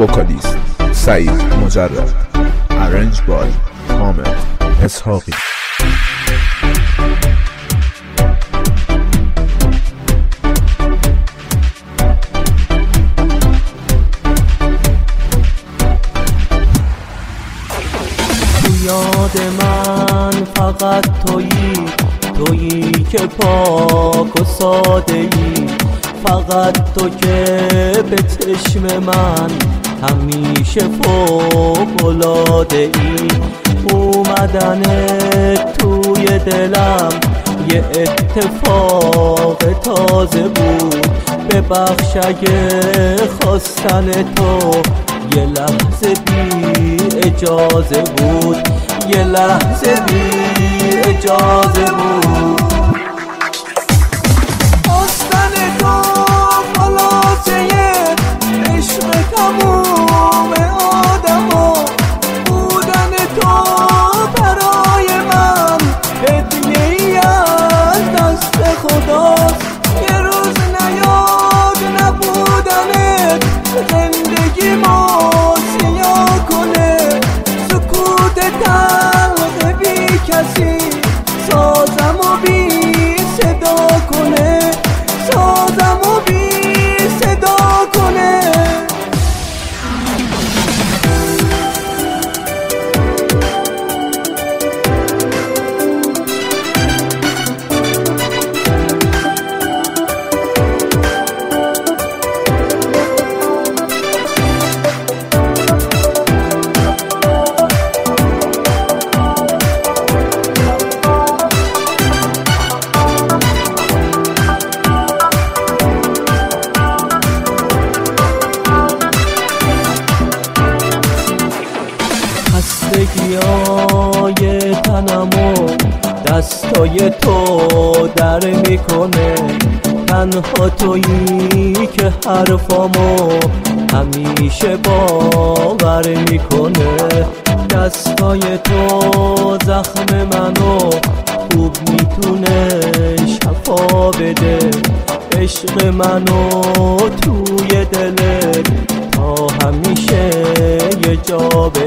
وکالیست سعید مجرد. ارنج بای حامد اسحاقی. یاد من فقط تویی که پاک و ساده ای، فقط تو که به چشم من همیشه فوق‌العاده ای. اومدنت توی دلم یه اتفاق تازه بود، ببخش اگه خواستن تو یه لحظه بی اجازه بود، یه لحظه بی اجازه بود. خواستن تو خلاصه عشق تموم آدما، بودن تو برای من هدیه‌ای از دست خداست. یه روز نیاد نبودنت زندگی ما سیاه کنه، سکوت تلخ بی کسی سازم و بی صدا کنه، سازم و بی صدا کنه. خستگیای تنمو دستای تو در میکنه، تنها تویی که حرفامو همیشه باور میکنه. دستای تو زخم منو خوب میتونه شفا بده، عشق منو توی دلت تا همیشه یه جا بده.